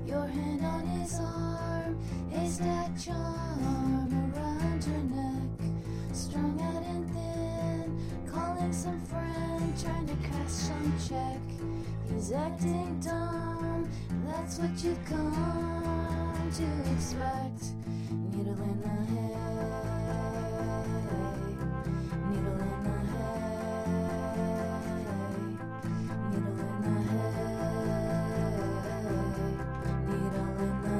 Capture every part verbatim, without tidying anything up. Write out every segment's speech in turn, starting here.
Your hand on his arm, haystack charm around your neck, strung out and thin, calling some friend, trying to cash some check. He's acting dumb, that's what you've come to expect. Needle in the hay, needle in the hay, needle in the hay, needle in the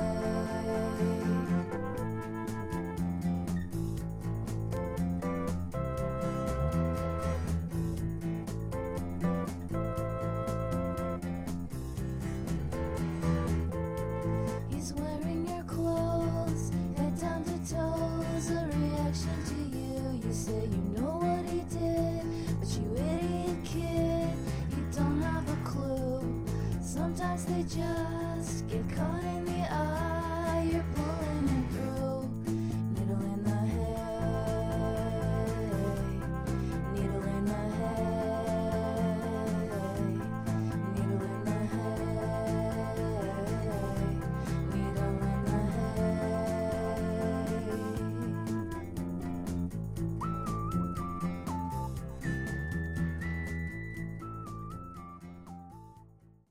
He's wearing your clothes, head down to toes, a reaction to you. You say you know what he did, but you idiot kid, you don't have a clue. Sometimes they just